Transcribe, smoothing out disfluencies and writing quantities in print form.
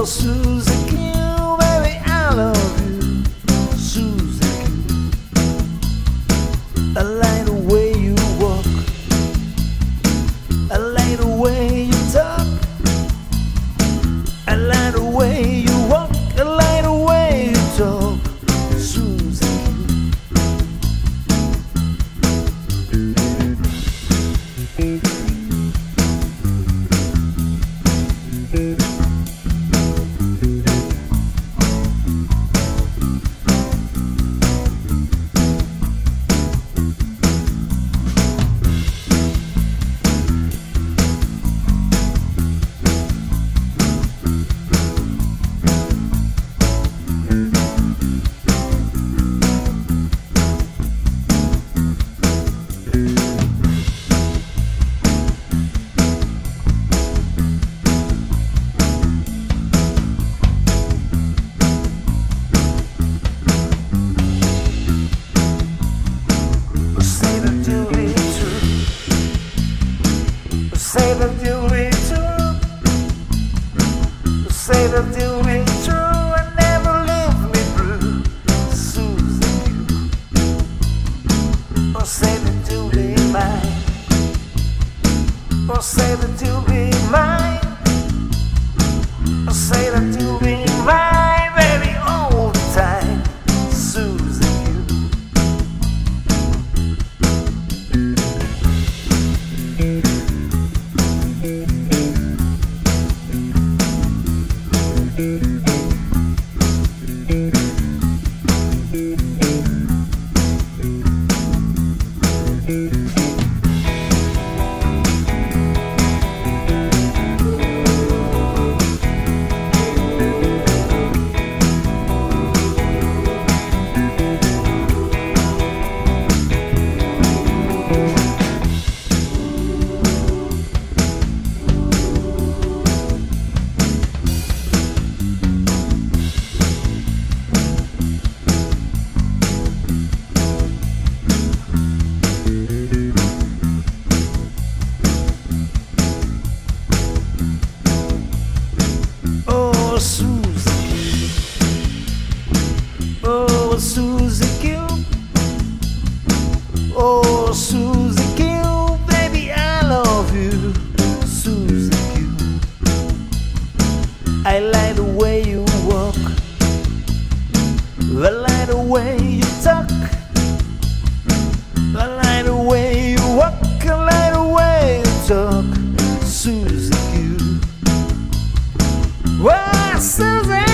Susie Q, baby, I love you. Susie Q, I like the way you walk, I like the way you talk, I like the way you walk, I like the way you talk. Susie say that you'll be true, say that you'll be true and never leave me blue, Susie Q. Or say that you'll be mine, or say that you'll be mine, or say that you'll be mine, baby, all the time, Susie Susie Q, oh Susie Q, baby I love you, Susie Q. I like the way you walk, I like the way you talk, I like the way you walk, I like the way you talk, Susie Q. Well, Susie